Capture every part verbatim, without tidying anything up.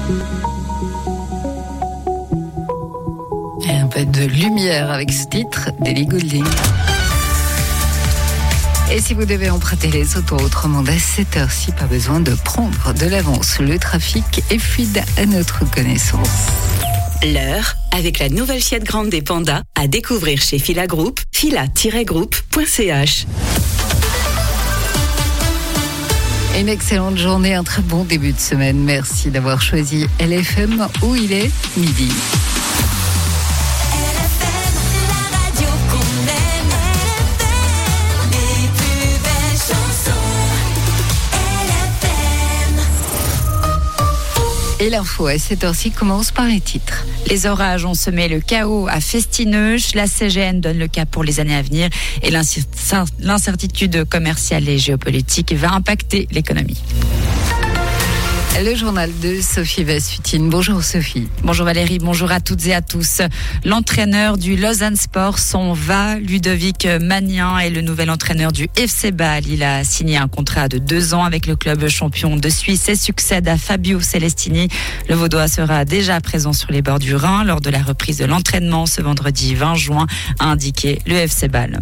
Et un peu de lumière avec ce titre d'Ellie Goulding. Et si vous devez emprunter les autoroutes romandes à cette heure-ci, pas besoin de prendre de l'avance. Le trafic est fluide à notre connaissance. L'heure avec la nouvelle Fiat Grande des Panda à découvrir chez Fila Group, fila tiret groupe point c h. Une excellente journée, un très bon début de semaine. Merci d'avoir choisi L F M où il est midi. Et l'info à cette heure-ci commence par les titres. Les orages ont semé le chaos à Festineuch. La C G N donne le cap pour les années à venir et l'incertitude commerciale et géopolitique va impacter l'économie. Le journal de Sophie Vassutine. Bonjour Sophie. Bonjour Valérie, bonjour à toutes et à tous. L'entraîneur du Lausanne Sport s'en va. Ludovic Magnin est le nouvel entraîneur du F C Bâle. Il a signé un contrat de deux ans avec le club champion de Suisse et succède à Fabio Celestini. Le Vaudois sera déjà présent sur les bords du Rhin lors de la reprise de l'entraînement ce vendredi vingt juin, a indiqué le F C Bâle.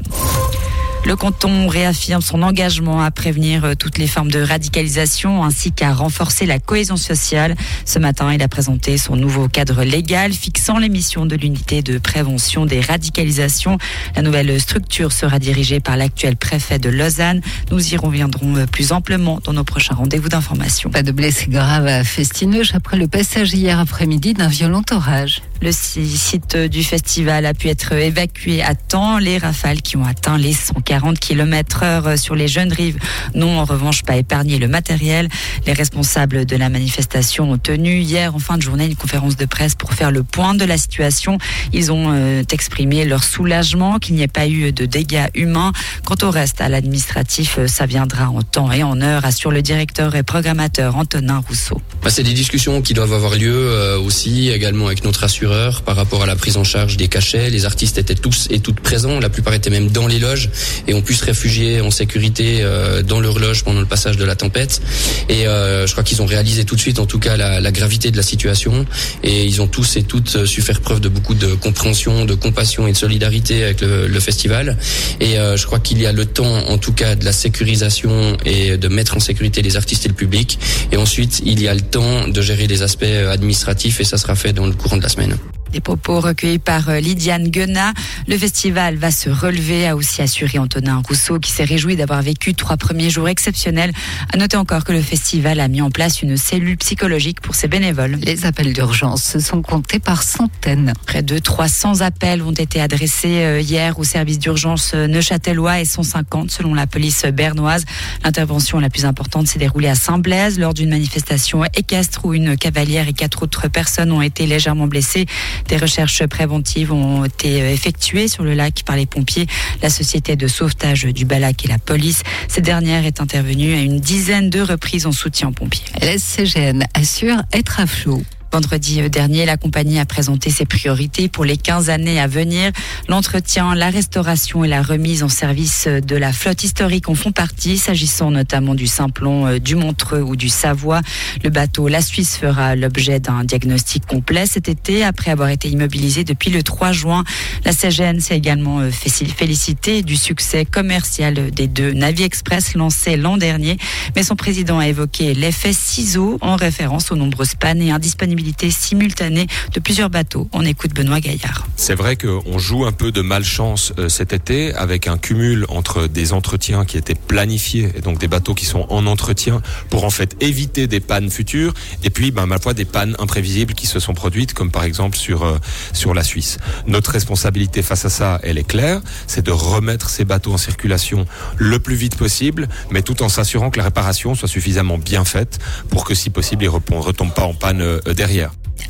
Le canton réaffirme son engagement à prévenir toutes les formes de radicalisation ainsi qu'à renforcer la cohésion sociale. Ce matin, il a présenté son nouveau cadre légal fixant les missions de l'unité de prévention des radicalisations. La nouvelle structure sera dirigée par l'actuel préfet de Lausanne. Nous y reviendrons plus amplement dans nos prochains rendez-vous d'information. Pas de blessés graves à Festineuch après le passage hier après-midi d'un violent orage. Le site du festival a pu être évacué à temps. Les rafales qui ont atteint les cent quarante kilomètres heure sur les jeunes rives n'ont en revanche pas épargné le matériel. Les responsables de la manifestation ont tenu hier en fin de journée une conférence de presse pour faire le point de la situation. Ils ont euh, exprimé leur soulagement qu'il n'y ait pas eu de dégâts humains. Quant au reste, à l'administratif, ça viendra en temps et en heure, assure le directeur et programmateur Antonin Rousseau. Bah, c'est des discussions qui doivent avoir lieu euh, aussi, également avec notre assureur par rapport à la prise en charge des cachets. Les artistes étaient tous et toutes présents, la plupart étaient même dans les loges et ont pu se réfugier en sécurité euh, dans leur loge pendant le passage de la tempête. Et euh, je crois qu'ils ont réalisé tout de suite en tout cas la, la gravité de la situation et ils ont tous et toutes su faire preuve de beaucoup de compréhension, de compassion et de solidarité avec le, le festival. Et euh, je crois qu'il y a le temps en tout cas de la sécurisation et de mettre en sécurité les artistes et le public. Et ensuite il y a le temps de gérer les aspects administratifs et ça sera fait dans le courant de la semaine. Des propos recueillis par Lydiane Guenat. Le festival va se relever, a aussi assuré Antonin Rousseau, qui s'est réjoui d'avoir vécu trois premiers jours exceptionnels. À noter encore que le festival a mis en place une cellule psychologique pour ses bénévoles. Les appels d'urgence se sont comptés par centaines. Près de trois cents appels ont été adressés hier au service d'urgence neuchâtelois et cent cinquante selon la police bernoise. L'intervention la plus importante s'est déroulée à Saint-Blaise lors d'une manifestation équestre où une cavalière et quatre autres personnes ont été légèrement blessées. Des recherches préventives ont été effectuées sur le lac par les pompiers, la société de sauvetage du Balac et la police. Cette dernière est intervenue à une dizaine de reprises en soutien aux pompiers. La C G N assure être à flot. Vendredi dernier, la compagnie a présenté ses priorités pour les quinze années à venir. L'entretien, la restauration et la remise en service de la flotte historique en font partie, s'agissant notamment du Simplon, du Montreux ou du Savoie. Le bateau La Suisse fera l'objet d'un diagnostic complet cet été, après avoir été immobilisé depuis le trois juin. La C G N s'est également félicitée du succès commercial des deux Navi Express lancés l'an dernier. Mais son président a évoqué l'effet ciseau en référence aux nombreuses pannes et indisponibilités simultanée de plusieurs bateaux. On écoute Benoît Gaillard. C'est vrai qu'on joue un peu de malchance euh, cet été avec un cumul entre des entretiens qui étaient planifiés et donc des bateaux qui sont en entretien pour en fait éviter des pannes futures et puis ben, ma foi des pannes imprévisibles qui se sont produites comme par exemple sur, euh, sur la Suisse. Notre responsabilité face à ça, elle est claire, c'est de remettre ces bateaux en circulation le plus vite possible mais tout en s'assurant que la réparation soit suffisamment bien faite pour que si possible ils ne retombent pas en panne euh, derrière.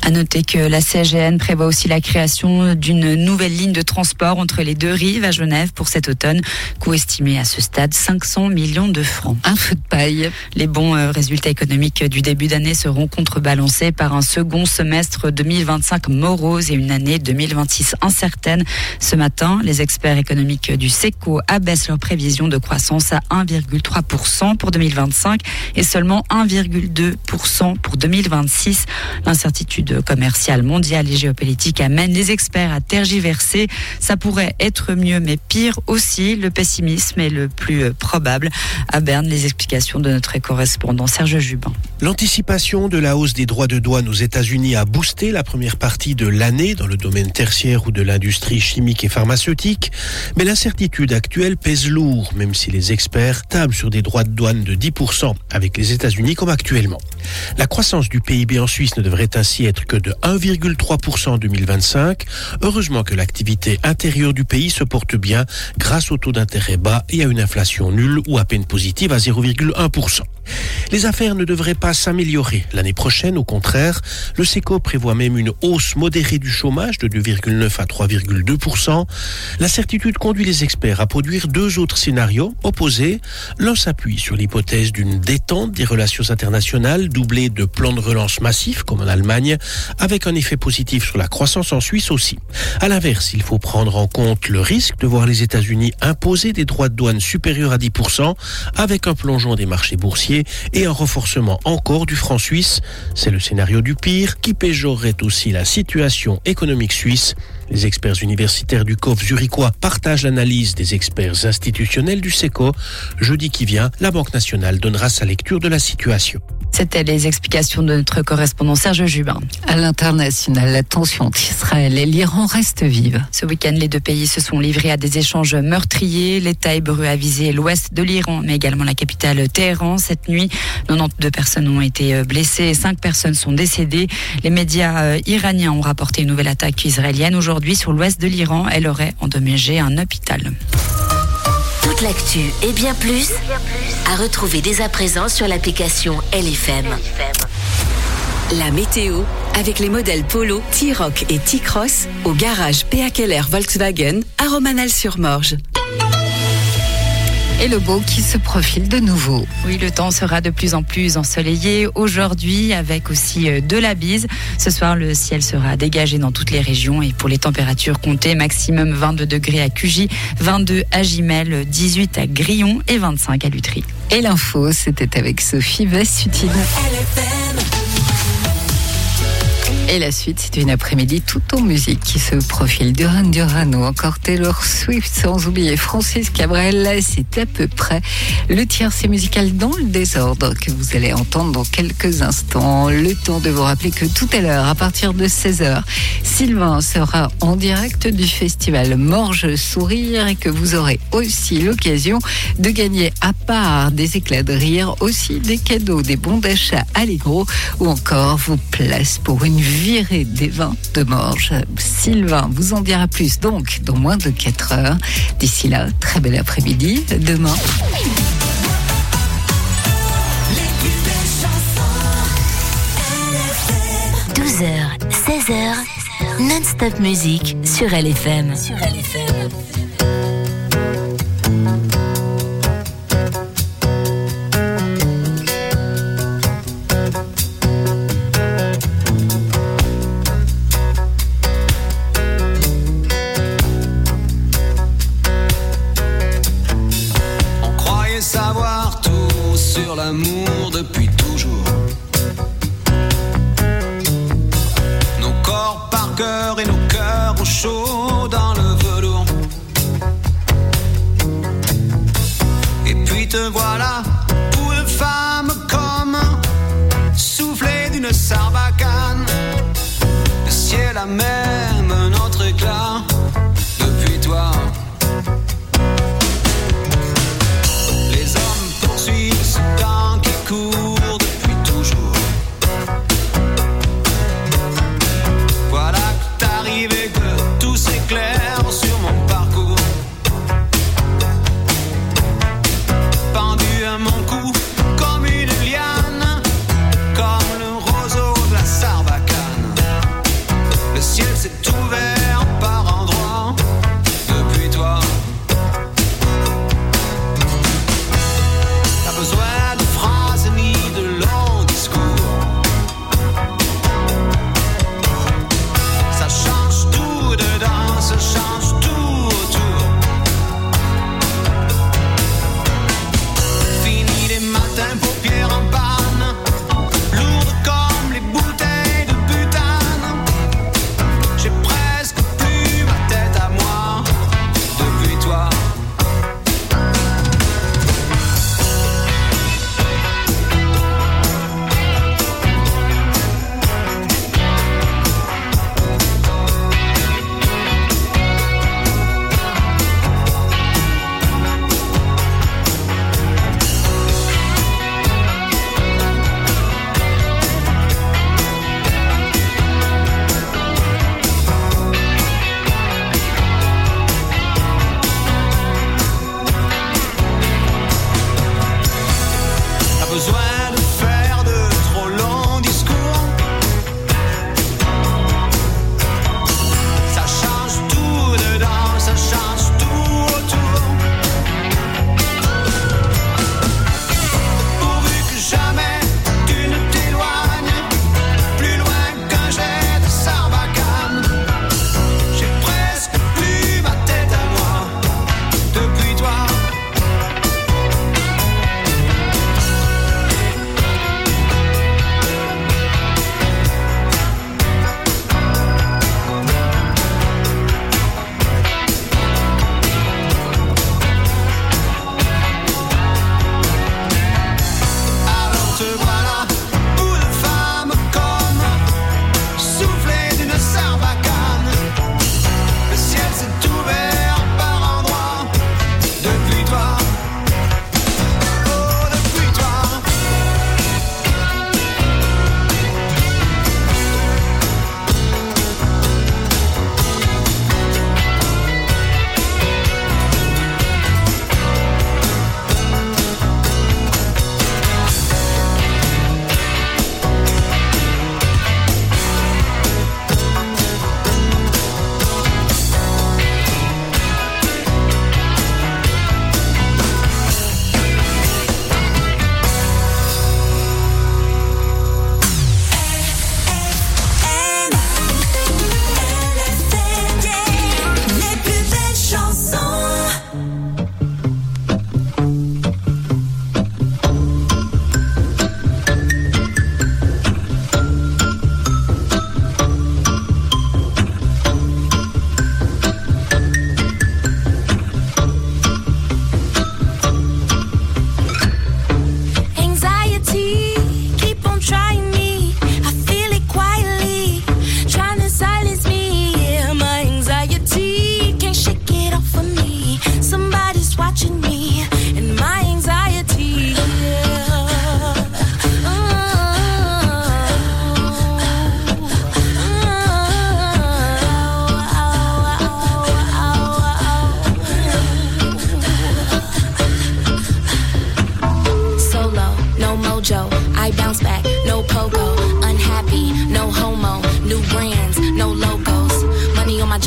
À noter que la C G N prévoit aussi la création d'une nouvelle ligne de transport entre les deux rives à Genève pour cet automne, coût estimé à ce stade cinq cents millions de francs. Un feu de paille. Les bons résultats économiques du début d'année seront contrebalancés par un second semestre deux mille vingt-cinq morose et une année deux mille vingt-six incertaine. Ce matin, les experts économiques du SECO abaissent leur prévision de croissance à un virgule trois pour cent pour deux mille vingt-cinq et seulement un virgule deux pour cent pour deux mille vingt-six. L'incertitude commerciale mondiale et géopolitique amène les experts à tergiverser. Ça pourrait être mieux, mais pire aussi. Le pessimisme est le plus probable. À Berne, les explications de notre correspondant Serge Jubin. L'anticipation de la hausse des droits de douane aux États-Unis a boosté la première partie de l'année dans le domaine tertiaire ou de l'industrie chimique et pharmaceutique. Mais l'incertitude actuelle pèse lourd, même si les experts tablent sur des droits de douane de dix pour cent avec les États-Unis comme actuellement. La croissance du P I B en Suisse ne devrait ainsi être que de un virgule trois pour cent en deux mille vingt-cinq. Heureusement que l'activité intérieure du pays se porte bien grâce au taux d'intérêt bas et à une inflation nulle ou à peine positive à zéro virgule un pour cent. Les affaires ne devraient pas s'améliorer l'année prochaine, au contraire. Le SECO prévoit même une hausse modérée du chômage de deux virgule neuf à trois virgule deux pour cent. L'incertitude conduit les experts à produire deux autres scénarios opposés. L'un s'appuie sur l'hypothèse d'une détente des relations internationales doublée de plans de relance massifs comme en Allemagne, avec un effet positif sur la croissance en Suisse aussi. À l'inverse, il faut prendre en compte le risque de voir les États-Unis imposer des droits de douane supérieurs à dix pour cent avec un plongeon des marchés boursiers et un renforcement encore du franc suisse. C'est le scénario du pire qui péjorerait aussi la situation économique suisse. Les experts universitaires du C O F zurichois partagent l'analyse des experts institutionnels du SECO. Jeudi qui vient, la Banque nationale donnera sa lecture de la situation. C'était les explications de notre correspondant Serge Jubin. À l'international, la tension entre Israël et l'Iran reste vive. Ce week-end, les deux pays se sont livrés à des échanges meurtriers. L'État hébreu a visé l'ouest de l'Iran, mais également la capitale Téhéran. Cette nuit, quatre-vingt-douze personnes ont été blessées et cinq personnes sont décédées. Les médias iraniens ont rapporté une nouvelle attaque israélienne aujourd'hui sur l'ouest de l'Iran. Elle aurait endommagé un hôpital. Toute l'actu et bien plus à retrouver dès à présent sur l'application L F M. La météo avec les modèles Polo, T-Roc et T-Cross au garage P A Keller Volkswagen à Romanel-sur-Morge. Et le beau qui se profile de nouveau. Oui, le temps sera de plus en plus ensoleillé aujourd'hui avec aussi de la bise. Ce soir, le ciel sera dégagé dans toutes les régions et pour les températures comptez maximum vingt-deux degrés à Cugy, vingt-deux à Gimel, dix-huit à Grillon et vingt-cinq à Lutry. Et l'info, c'était avec Sophie Vassutine. Et la suite, c'est une après-midi tout en musique qui se profile. Duran Duran ou encore Taylor Swift, sans oublier Francis Cabrel. C'est à peu près le tiercé musical dans le désordre que vous allez entendre dans quelques instants. Le temps de vous rappeler que tout à l'heure, à partir de seize heures, Sylvain sera en direct du festival Morge Sourire et que vous aurez aussi l'occasion de gagner, à part des éclats de rire, aussi des cadeaux, des bons d'achat Allegro ou encore vos places pour une virée des vins de Morges. Sylvain vous en dira plus donc dans moins de quatre heures. D'ici là, très bel après-midi. Demain. douze heures, seize heures, non-stop musique sur L F M. Sur L F M. Savoir tout sur l'amour depuis toujours. Nos corps par cœur et nos cœurs au chaud dans le velours. Et puis te voilà pour une femme comme soufflé d'une sarbacane. Le ciel a même un autre éclat depuis toi. Poursuivre ce temps qui court depuis toujours. Voilà que t'arrives et que tout s'éclaire sur mon parcours. Pendu à mon cou comme une liane, comme le roseau de la sarbacane.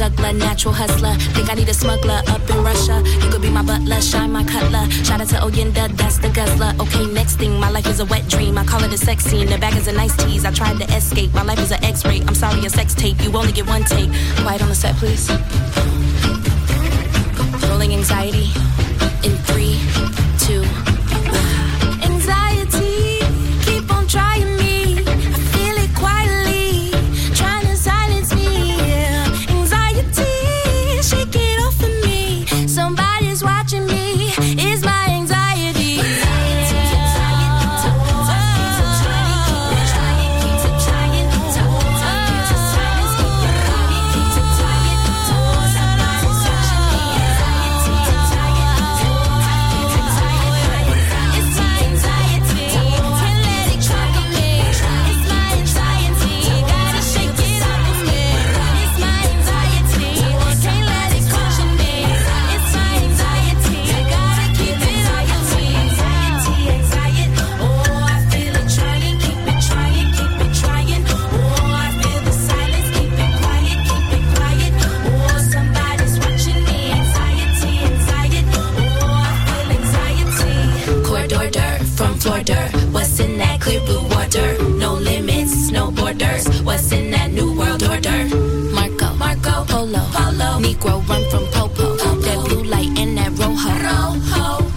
juggler, natural hustler. Think I need a smuggler up in Russia. You could be my butler, shine my cutler. Shout out to Oyenda, that's the guzzler. Okay, next thing, my life is a wet dream. I call it a sex scene, the bag is a nice tease. I tried to escape, my life is an X-ray. I'm sorry, a sex tape, you only get one take. Quiet on the set, please. Rolling anxiety in three, two, one. Anxiety, keep on trying me. I feel it quietly, trying to silence me. Anxiety, shake it off of me. Somebody's watching me. It's my anxiety. What's in that clear blue water? No limits, no borders. What's in that new world order? Marco, Marco, Polo, Polo. Negro run from Popo. Popo. That blue light and that rojo. Rojo.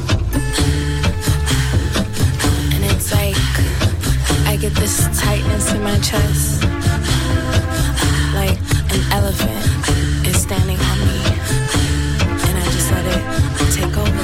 And it's like I get this tightness in my chest, like an elephant is standing on me, and I just let it take over.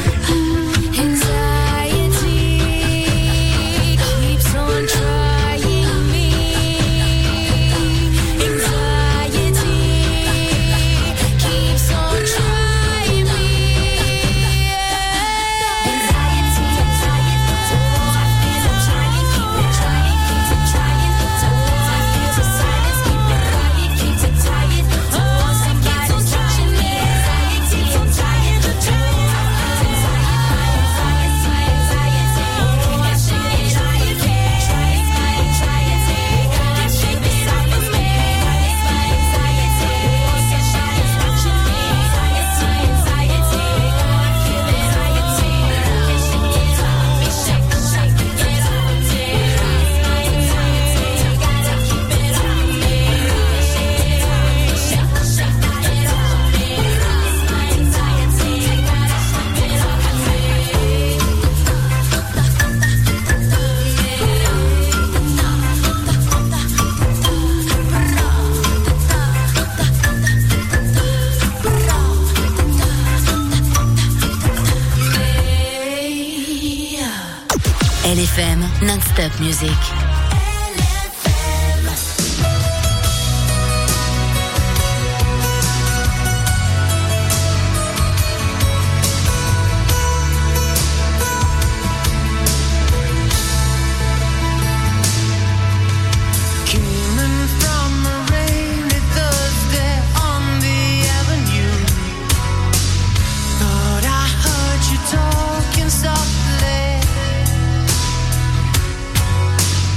L F M non-stop music. Talking softly,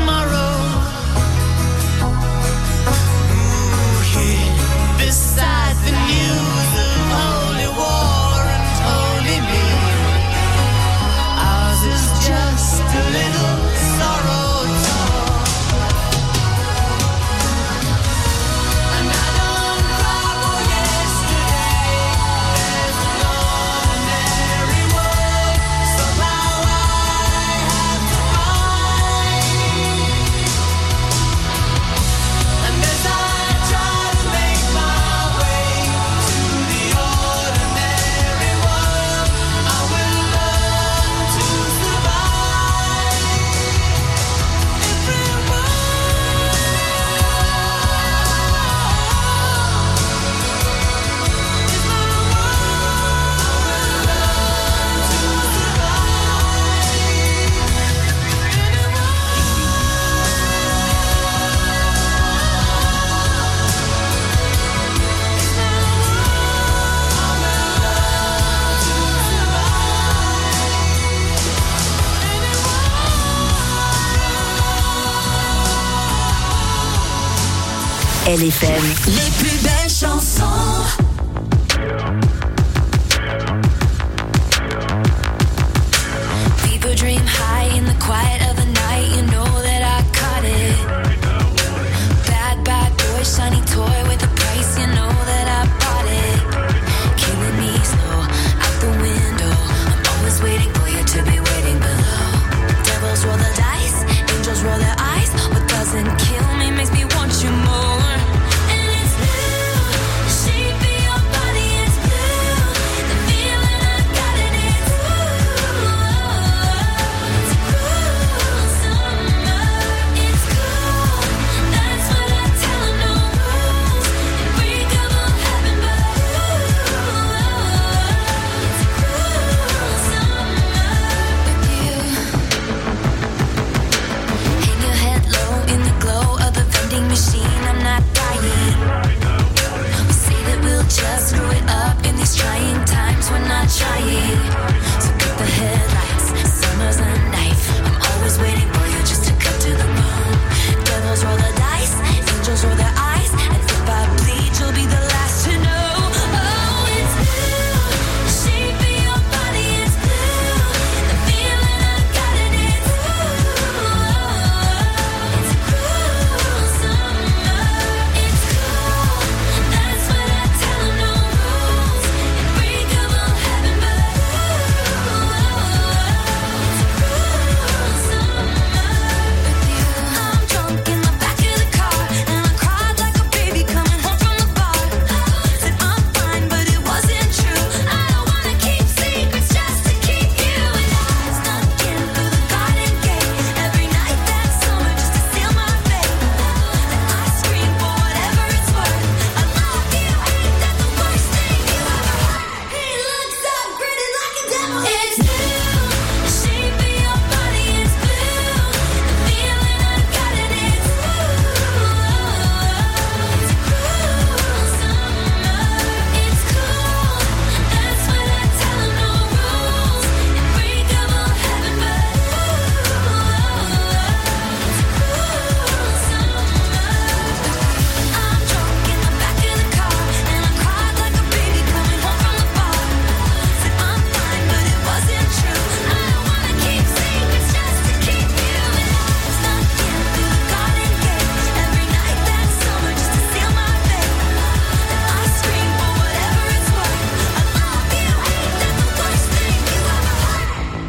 tomorrow. Ooh, yeah. Beside the news of holy war and holy me, ours is just a little sorrow talk. And I don't cry for yesterday. There's an ordinary world somehow I have to find. And as I try to make my way to the ordinary world, I will learn to survive. Everyone. L F M. Les plus belles chansons. People dream high in the quiet of the night. You know that I caught it. Bad, bad boy, shiny toy with a price. You know that I bought it. Killing me slow, out the window. I'm always waiting for you to be waiting below. Devils roll the dice, angels roll their eyes. What doesn't kill me makes me want you more. And it's blue, the shape of your body is blue. The feeling I got in it's blue. It's a cruel summer, it's cool. That's what I tell 'em, no rules. Unbreakable heaven, but ooh, it's a cruel summer with you. Hang your head low in the glow of the vending machine. I'm not dying. We say that we'll just screw it up in these trying times. We're not trying. So cut the headlights. Summer's a knife. I'm always waiting for you just to cut to the bone. Devils roll the dice. Angels roll their eyes. And if I bleed, you'll be the last to know. Oh, it's blue. The shape of your body is blue. The feeling I got in it's blue. It's a cruel summer. It's cool. That's what I tell 'em, no rules. Unbreakable heaven, but ooh, it's a cruel summer with you. I'm drunk in the back of the car, and I cried like a baby coming home from the bar. Said I'm fine, but it wasn't true. I don't wanna keep secrets just to keep you. And I snuck in through the garden gate every night that summer just to seal my fate. Then I scream for whatever it's worth. I love you, ain't that the worst thing you ever heard? He looks up, grinning like a devil. It's blue, the shape of your body is blue. The feeling I got in it's blue. It's a cruel summer, it's cool. That's what I tell 'em, no rules. Unbreakable heaven, but ooh, it's a cruel summer. I'm drunk in the back of the car, and I cried like a baby coming home from the bar. Said I'm fine, but it wasn't true. I don't wanna keep secrets just to keep you. And I snuck in through the garden gate every night that summer just to seal my fate. Then I scream for whatever it's worth. I love you, ain't that the worst thing you ever heard?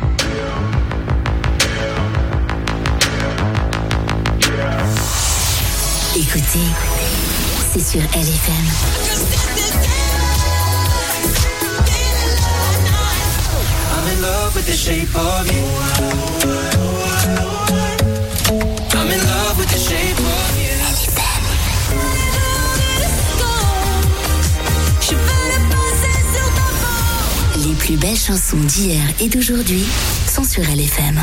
Écoutez, c'est sur L F M. I'm in love with the shape of you. I'm in love with the shape of you. Les plus belles chansons d'hier et d'aujourd'hui sont sur L F M.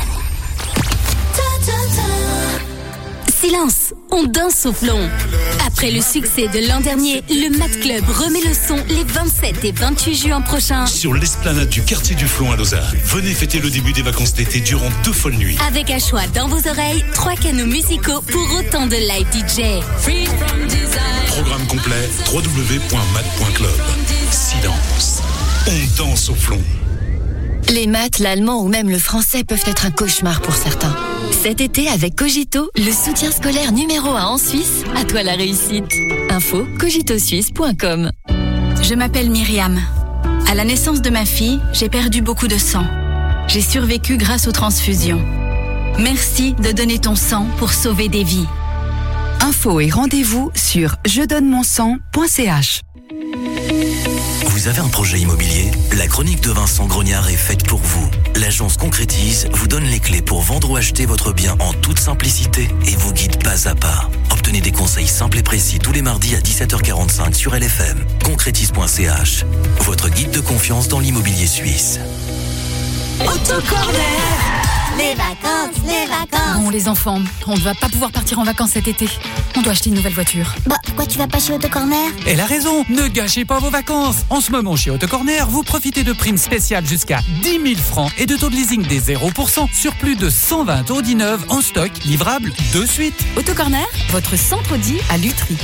Silence, on danse au flon. Après le succès de l'an dernier, le Mat Club remet le son les vingt-sept et vingt-huit juin prochains. Sur l'esplanade du quartier du Flon à Lausanne. Venez fêter le début des vacances d'été durant deux folles nuits. Avec un choix dans vos oreilles, trois canaux musicaux pour autant de live D J. Programme complet w w w point mat point club. Silence. On danse au Flon. Les maths, l'allemand ou même le français peuvent être un cauchemar pour certains. Cet été, avec Cogito, le soutien scolaire numéro un en Suisse, à toi la réussite. Info cogito suisse point com. Je m'appelle Myriam. À la naissance de ma fille, j'ai perdu beaucoup de sang. J'ai survécu grâce aux transfusions. Merci de donner ton sang pour sauver des vies. Infos et rendez-vous sur je donne mon sang point c h. Vous avez un projet immobilier? La chronique de Vincent Grognard est faite pour vous. L'agence Concrétise vous donne les clés pour vendre ou acheter votre bien en toute simplicité et vous guide pas à pas. Obtenez des conseils simples et précis tous les mardis à dix-sept heures quarante-cinq sur L F M. concrétise point c h, votre guide de confiance dans l'immobilier suisse. Autocorner. Les vacances, les vacances. Bon, les enfants, on ne va pas pouvoir partir en vacances cet été. On doit acheter une nouvelle voiture. Bah, pourquoi tu vas pas chez Autocorner? Elle a raison, ne gâchez pas vos vacances. En ce moment, chez Autocorner, vous profitez de primes spéciales jusqu'à dix mille francs et de taux de leasing des zéro pour cent sur plus de cent vingt Audi neufs en stock, livrables de suite. Autocorner, votre centre Audi à Lutry.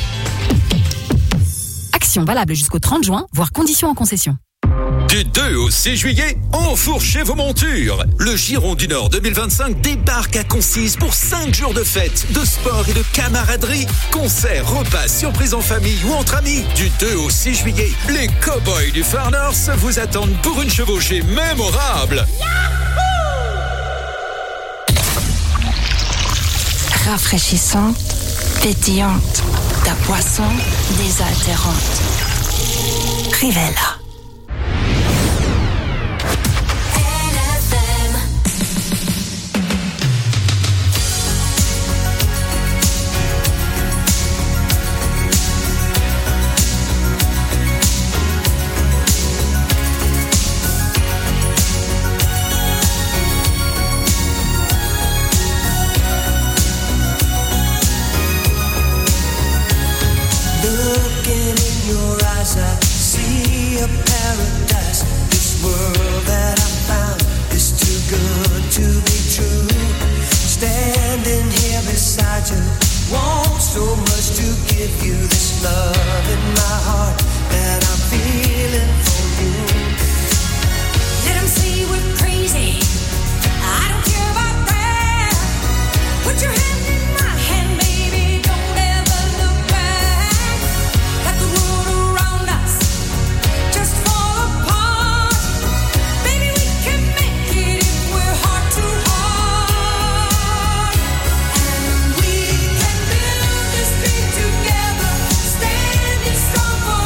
Action valable jusqu'au trente juin, voire conditions en concession. Du deux au six juillet, enfourchez vos montures. Le Giron du Nord deux mille vingt-cinq débarque à Concise pour cinq jours de fête, de sport et de camaraderie. Concerts, repas, surprises en famille ou entre amis. Du deux au six juillet, les cow-boys du Far North vous attendent pour une chevauchée mémorable. Rafraîchissante, pétillante, ta boisson désaltérante. Rivella. Looking in your eyes, I see a paradise. This world that I found is too good to be true. Standing here beside you, want so much to give you this love in my heart that I'm feeling for you. Let 'em say we're crazy. I don't care about that. Put your hand in my hand, baby. Don't ever look back. Let the world around us just fall apart. Baby, we can make it if we're heart to heart. And we can build this dream together, standing strong for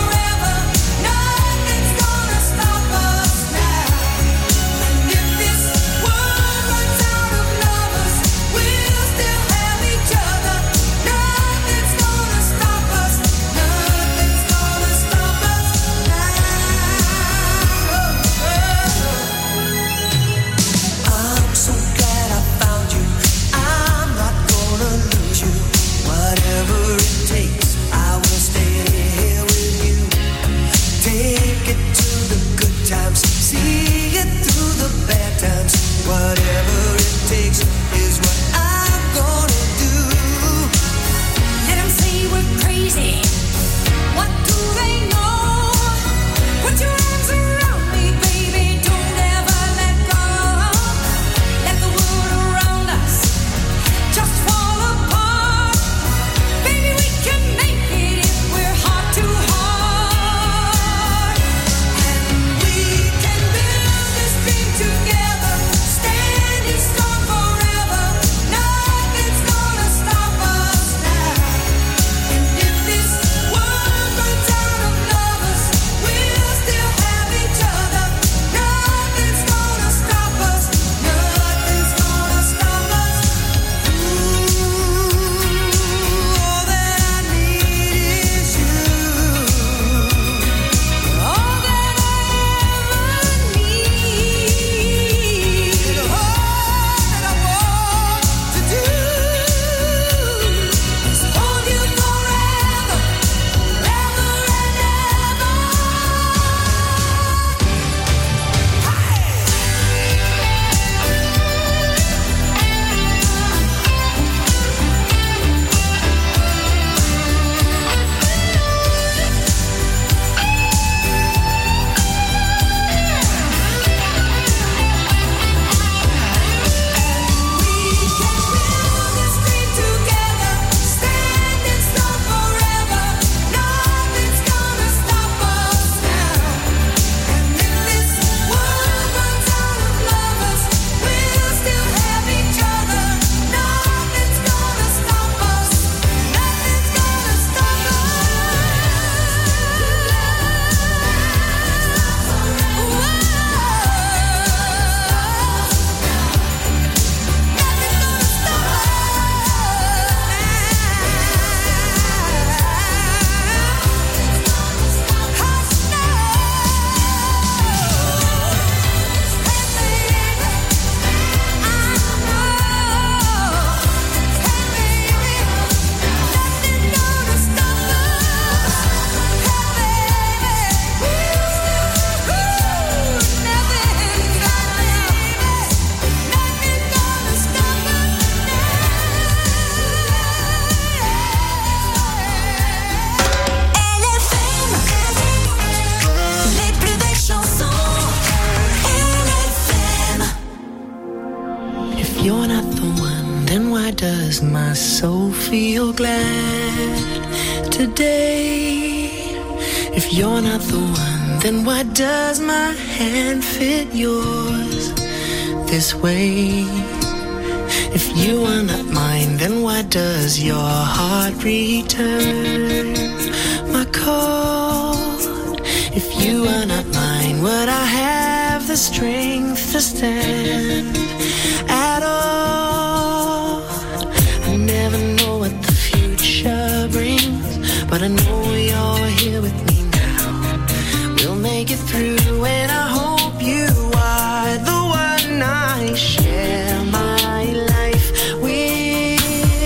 does my soul feel glad today? If you're not the one, then why does my hand fit yours this way? If you are not mine, then why does your heart return my call? If you are not mine, would I have the strength to stand at all? I never know what the future brings, but I know you're here with me now. We'll make it through, and I hope you are the one I share my life with.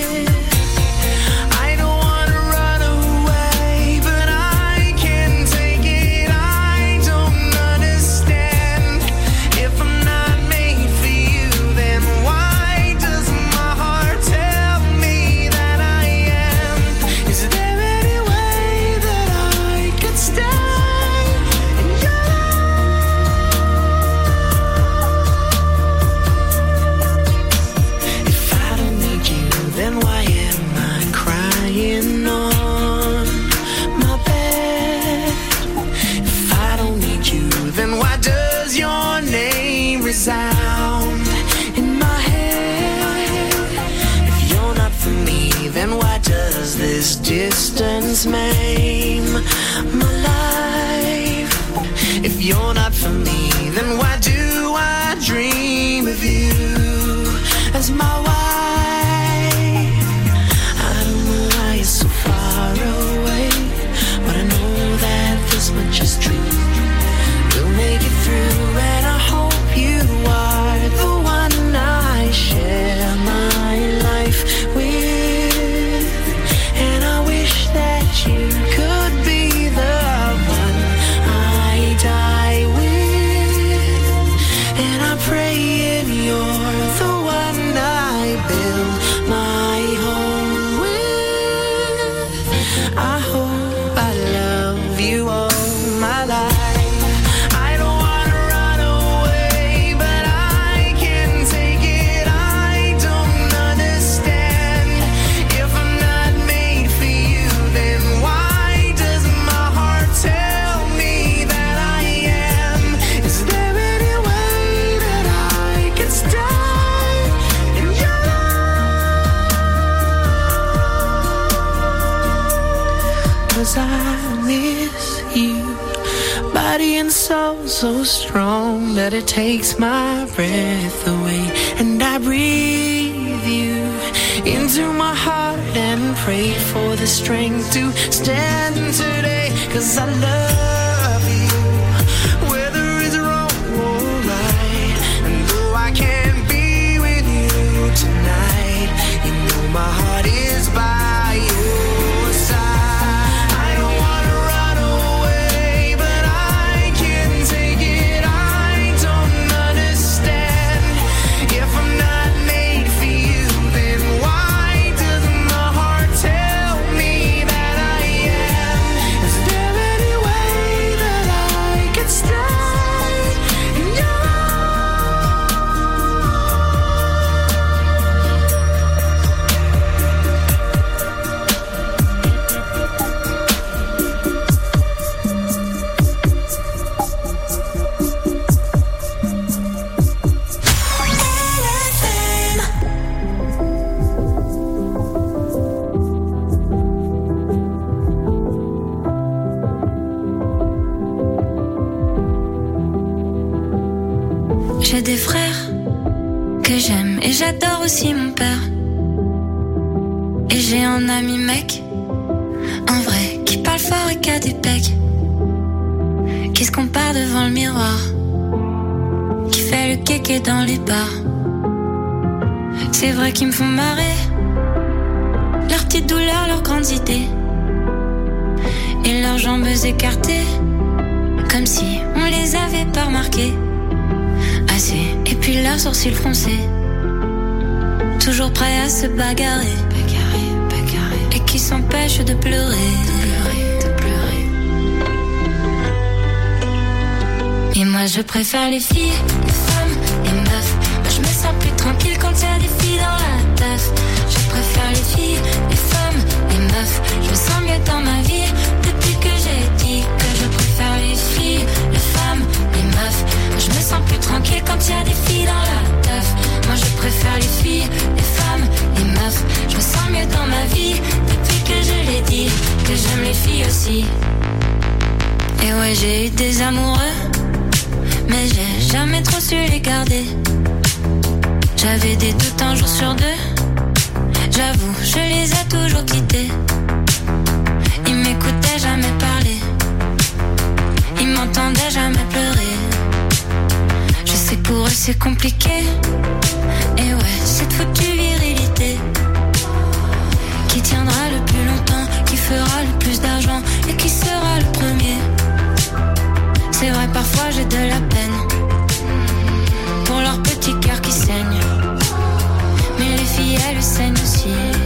I don't wanna run away, but I can't take it. I don't understand. If I'm not made for you, then why does my heart tell me that I am? Is there any way that I could stay in your life? If I don't need you, then why am I crying on my bed? If I don't need you, then why does your name resound in my head? If you're not for me, then why does this distance maim my life? If you're not for me, then why do I dream of you as my wife? I don't know why you're so far away, but I know that this much is true. We'll make it through, and I hope you are the one I share my life with. And I wish that you could be the one I die with. And I pray and you're the one I build my home with. I hope I love you all my life. I don't wanna run away, but I can't take it. I don't understand. If I'm not made for you, then why does my heart tell me that I am? Is there any way that I could stay in your life? 'Cause I miss you, body and soul so strong that it takes my breath away. And I breathe you into my heart and pray for the strength to stand today. 'Cause I love you, whether it's wrong or right. And though I can't be with you tonight, you know my heart is by your side. I don't wanna run away, but I can't take it. I don't understand. If I'm not made for you, then why does my heart tell me that I am? Is there any way that I could stay in your J'ai des frères que j'aime et j'adore aussi mon père. Et j'ai un ami mec, un vrai, qui parle fort et qui a des pecs, qui se compare devant le miroir, qui fait le kéké dans les bars. C'est vrai qu'ils me font marrer, leurs petites douleurs, leurs grandes idées, et leurs jambes écartées, comme si on les avait pas remarquées. Assez, et puis leurs sourcils froncés, toujours prêts à se bagarrer, bagarrer, bagarrer, et qui s'empêchent de pleurer, de pleurer, de pleurer. Et moi je préfère les filles, les femmes, les meufs. Moi je me sens plus tranquille quand y a des filles dans la teuf. préfère les filles, les femmes, les meufs. Je me sens mieux dans ma vie depuis que je l'ai dit, que j'aime les filles aussi. Et ouais, j'ai eu des amoureux, mais j'ai jamais trop su les garder. J'avais des doutes un jour sur deux, j'avoue, je les ai toujours quittés. Ils m'écoutaient jamais parler, ils m'entendaient jamais pleurer. Je sais que pour eux c'est compliqué, et ouais, cette foutue virilité qui tiendra le plus longtemps, qui fera le plus d'argent et qui sera le premier. C'est vrai, parfois j'ai de la peine pour leur petit cœur qui saigne, mais les filles elles saignent aussi.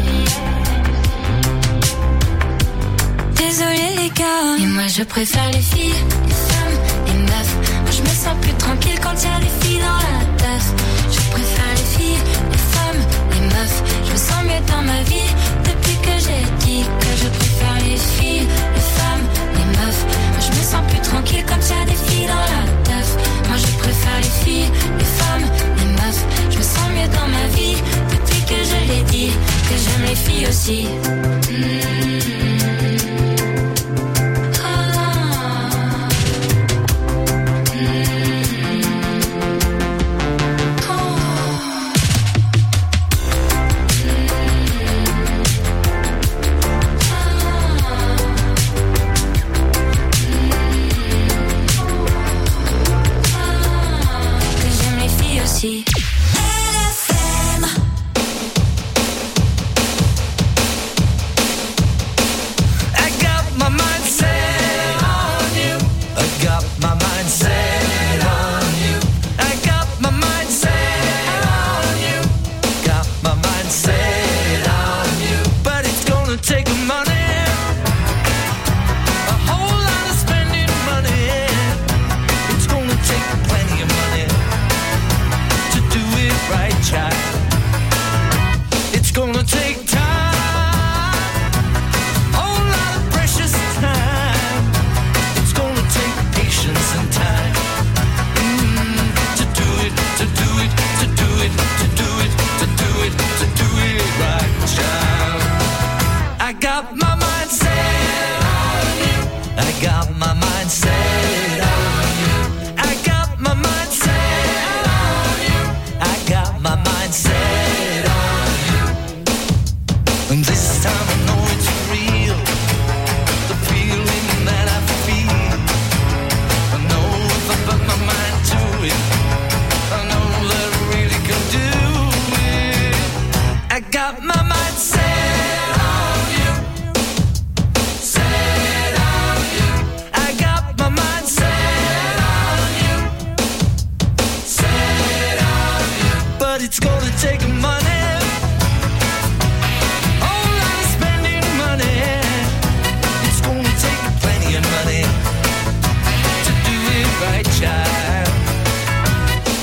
Désolé les gars, et moi je préfère les filles, les femmes, les meufs. Moi je me sens plus tranquille quand y a des filles dans la teuf. Je préfère les filles, les femmes, les meufs. Je me sens mieux dans ma vie depuis que j'ai dit que je préfère les filles, les femmes, les meufs. Moi je me sens plus tranquille quand y a des filles dans la teuf. Moi je préfère les filles, les femmes, les meufs. Je me sens mieux dans ma vie depuis que je l'ai dit, que j'aime les filles aussi. Mmh.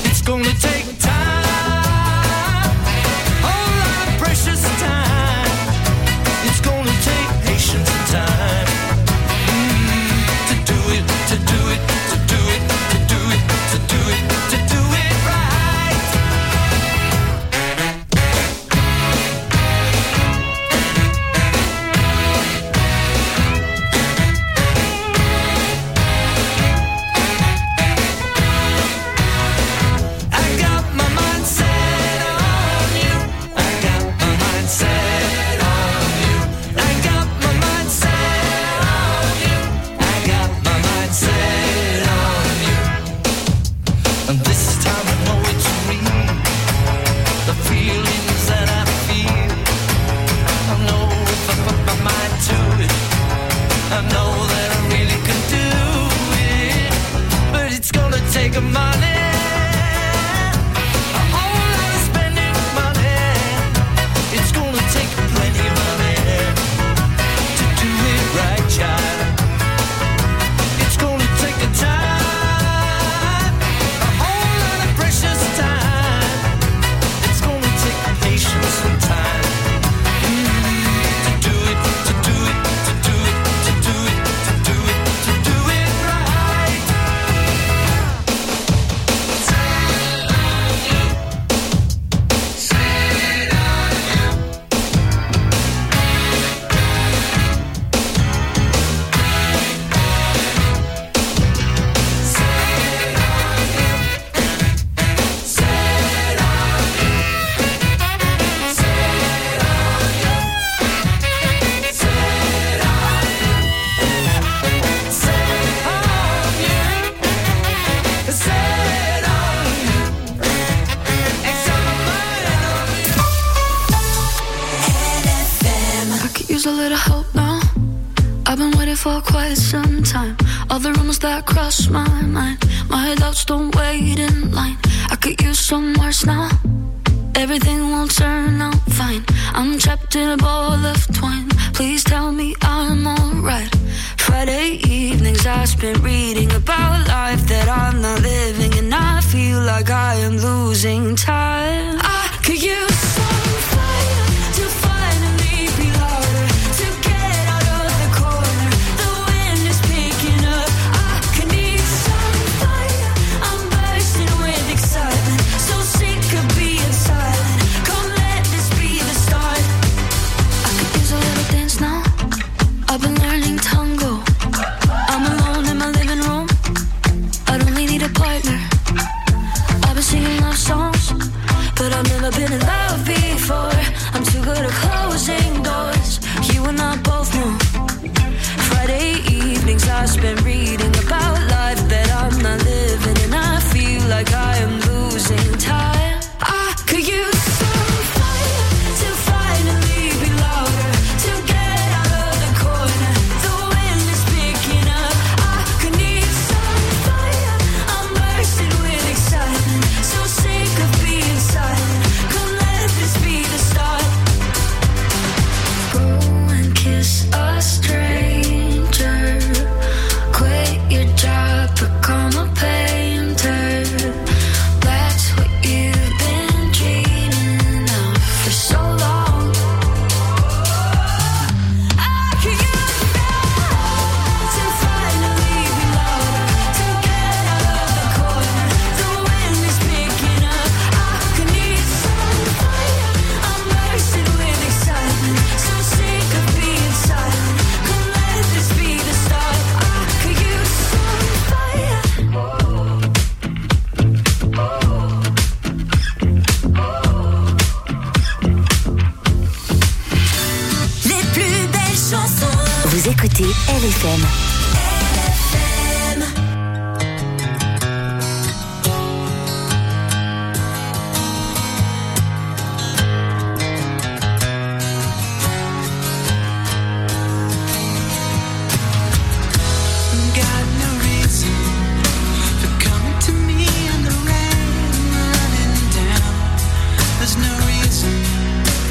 Take time, whole lot of precious time. use a little help now. I've been waiting for quite some time. All the rumors that cross my mind, my doubts don't wait in line. I could use some words now. Everything will turn out fine. I'm trapped in a ball of twine. Please tell me I'm alright. Friday evenings I spent reading about life that I'm not living, and I feel like I am losing time. I could use some fire to finally be louder, to get out of the corner. The wind is picking up. I could need some fire. I'm bursting with excitement, so sick of being silent. Come let this be the start. I could use a little dance now. I've been learning tango. I'm alone in my living room. I don't really need a partner. I've been singing love songs, but I've never been in love before. I'm too good at closing doors. You and I both know. Friday evenings I spend reading about life that I'm not living, and I feel like I am losing time. I could use some fire to finally be louder, to get out of the corner. The wind is picking up. I could need some fire. I'm bursting with excitement, so sick of being silent. Come let this be the start. Go and kiss a stranger. Quit your job, become a painter. That's what you've been dreaming of for so long. I could use that to finally be louder, to get out of the corner. The wind is picking up. I could need some fire. I'm bursting with excitement, so sick of being silent. Come let this be the start. I could use some fire. Les plus belles chansons. Vous écoutez L F M. Got no reason for coming to me in the rain, running down. There's no reason.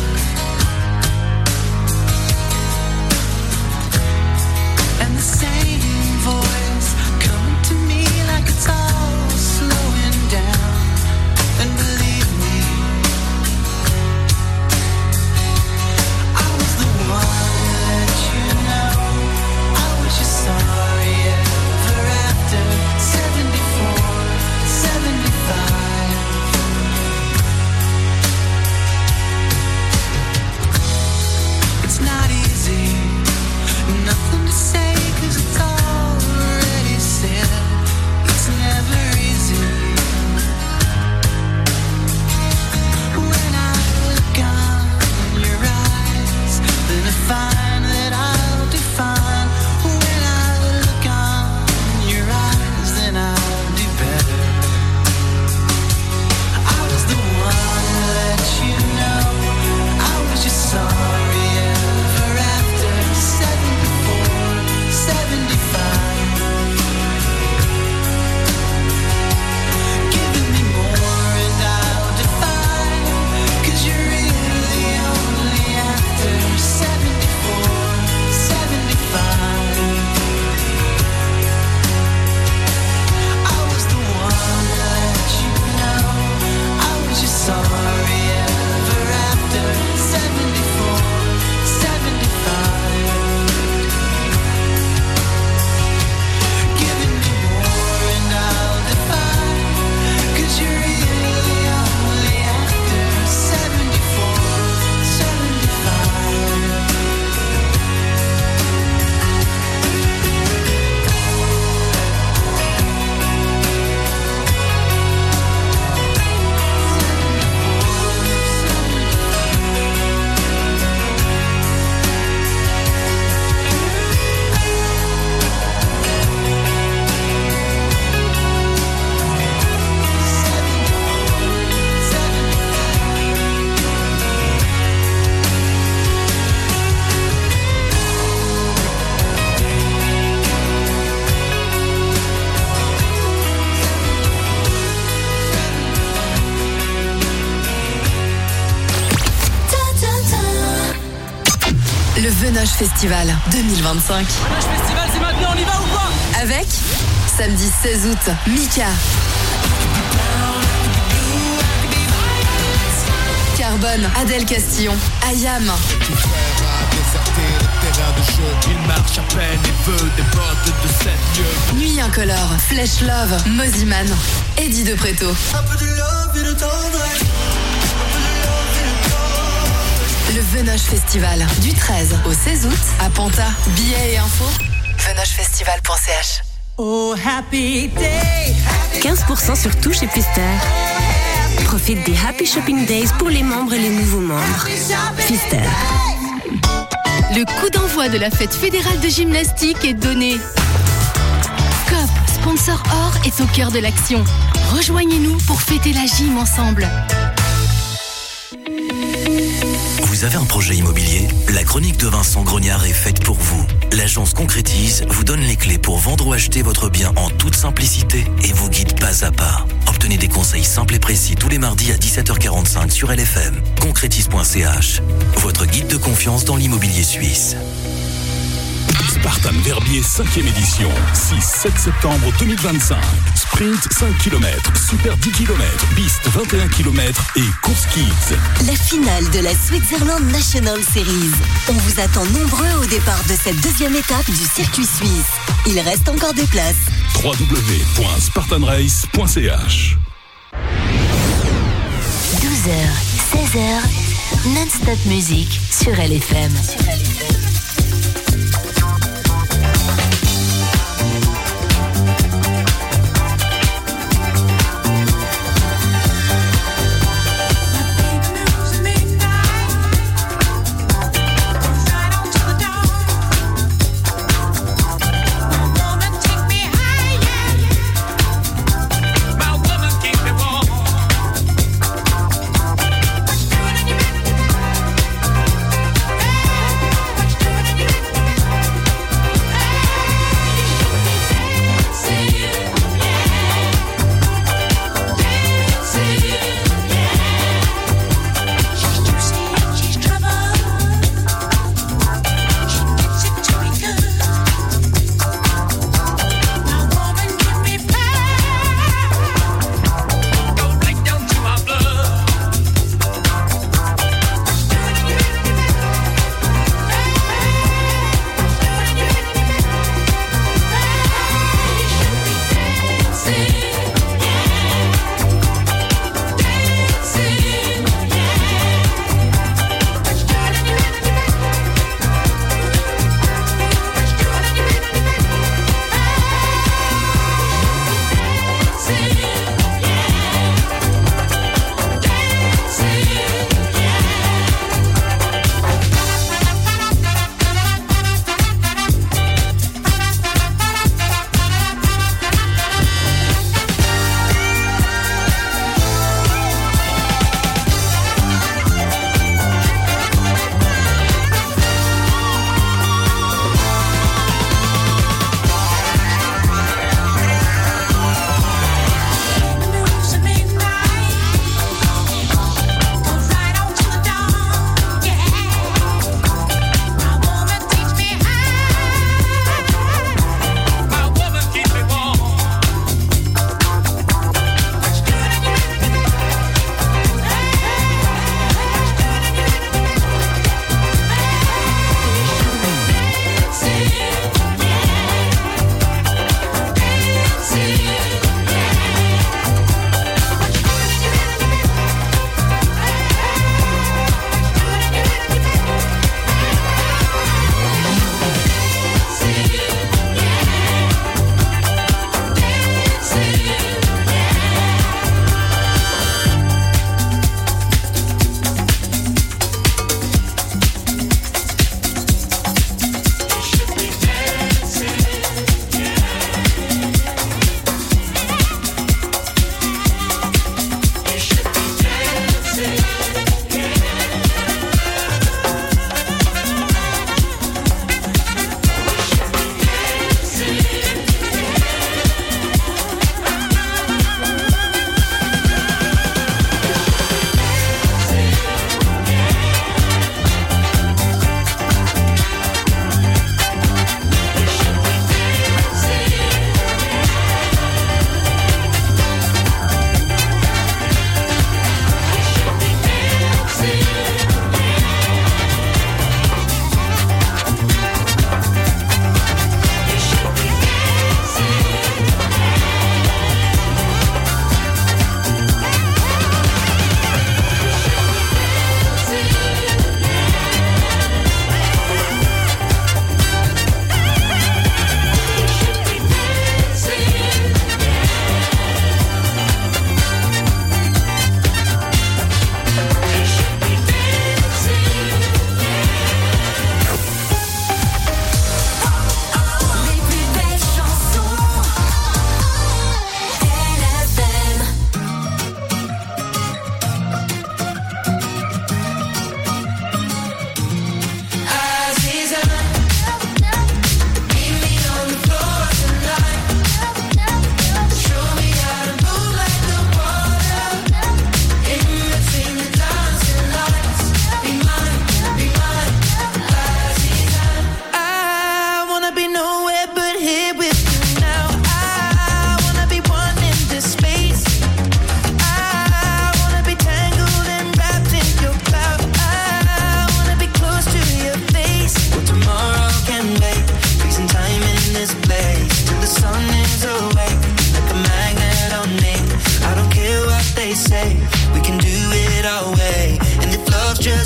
And the same Le Venoche Festival deux mille vingt-cinq. Venoche Festival, c'est maintenant, on y va ou quoi? Avec, samedi seize août, Mika. Carbone, Adèle Castillon, Ayam. Il marche à peine et veut des bottes de sept lieues. Nuit incolore, Flèche Love, Moziman, Eddie De Preto. Le Venoche Festival, du treize au seize août, à Panta. Billets et infos, venoche festival point c h. Oh, happy day. quinze pour cent sur tout chez Pfister. Profite des Happy Shopping Days pour les membres et les nouveaux membres. Pfister. Le coup d'envoi de la fête fédérale de gymnastique est donné. C O P, sponsor or, est au cœur de l'action. Rejoignez-nous pour fêter la gym ensemble. Vous avez un projet immobilier? La chronique de Vincent Grognard est faite pour vous. L'agence Concrétise vous donne les clés pour vendre ou acheter votre bien en toute simplicité et vous guide pas à pas. Obtenez des conseils simples et précis tous les mardis à dix-sept heures quarante-cinq sur L F M. concrétise point c h. Votre guide de confiance dans l'immobilier suisse. Spartan Verbier cinquième édition, six sept septembre deux mille vingt-cinq. Sprint cinq kilomètres, Super dix kilomètres, Piste vingt et un kilomètres et Course Kids. La finale de la Switzerland National Series. On vous attend nombreux au départ de cette deuxième étape du circuit suisse. Il reste encore des places. w w w point spartan race point c h. douze heures, seize heures, non-stop musique sur L F M. Sur L F M. What you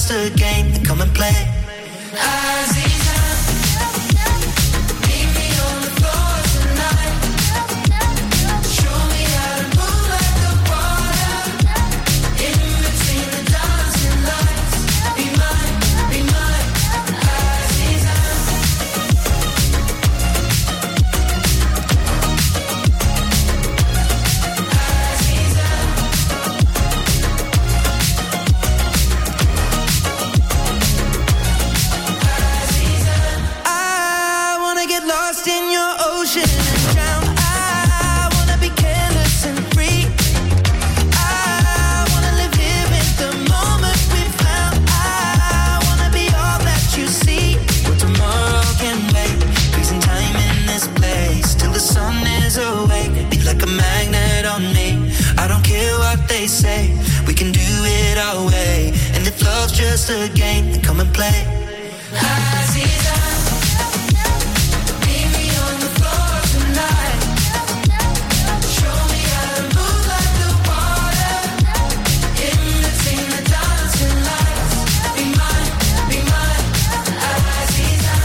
just a game, then come and play. Aziza, meet me on the floor tonight. Show me how to move like the water. In between the dancing lights. Be mine, be mine, Aziza. I wanna get lost in your ocean and drown. I wanna be careless and free. I wanna live here in the moment we found. I wanna be all that you see. But tomorrow can wait. Freezing time in this place till the sun is awake. Be like a magnet on me. I don't care what they say. We can do it our way. And if love's just a game, then come and play. Aziza, meet me on the floor tonight. Show me how to move like the water. In between the dancing lights. Be mine, be mine, Aziza.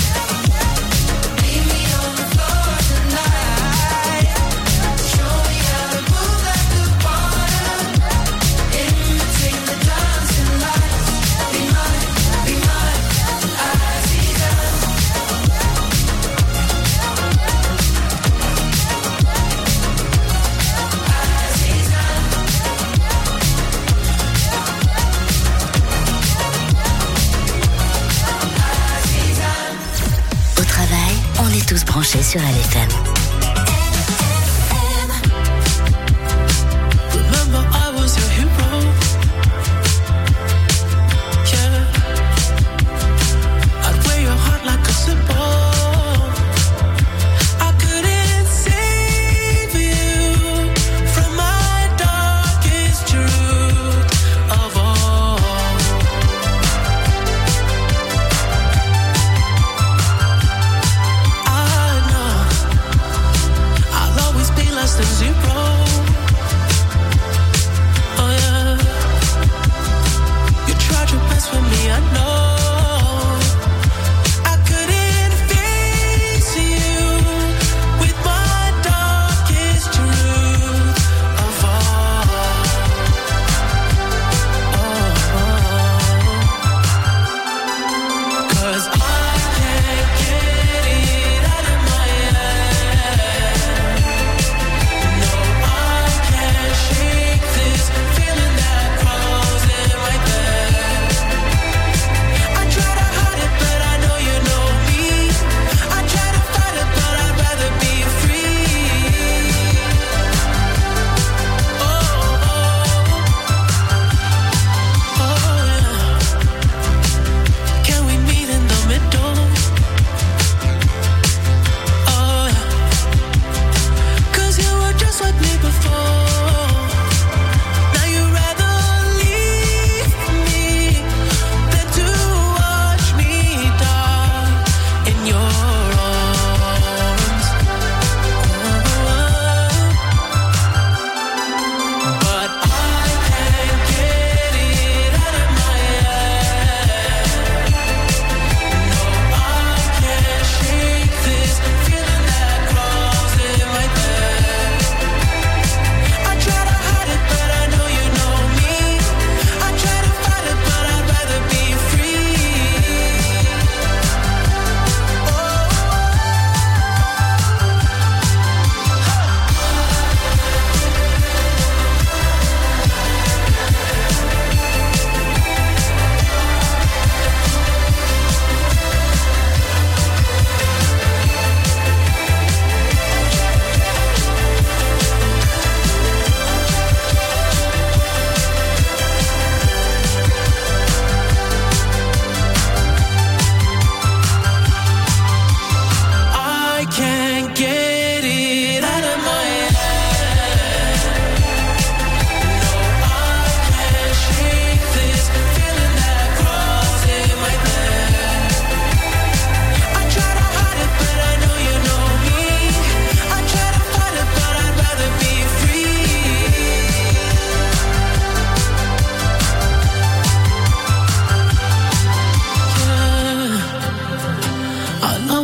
Meet me on the floor tonight. Show me how to move like the water. In between the dancing lights. Be mine, be mine, Aziza. Au travail, on est tous branchés sur L F M. Remember I was your hero. Yeah. I'd wear your heart like a symbol. I couldn't save you from my darkest truth of all. I know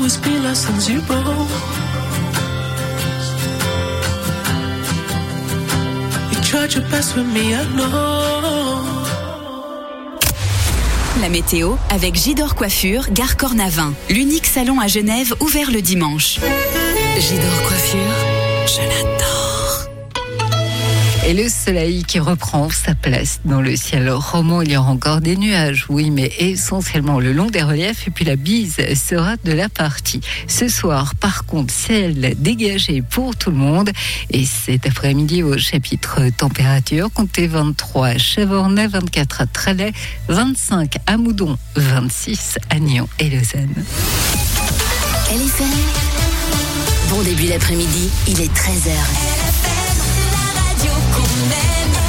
always be less than zero. You tried your best with me, I know. La météo avec Gidor Coiffure, Gare Cornavin. L'unique salon à Genève ouvert le dimanche. Gidor Coiffure, je l'adore. Et le soleil qui reprend sa place dans le ciel roman. Il y aura encore des nuages, oui, mais essentiellement le long des reliefs. Et puis la bise sera de la partie. Ce soir, par contre, ciel dégagé pour tout le monde. Et cet après-midi, au chapitre température, comptez vingt-trois à Chavornay, vingt-quatre à Trallet, vingt-cinq à Moudon, vingt-six à Nyon et Lausanne. L F M, bon début d'après-midi, il est treize heures. La radio qu'on aime.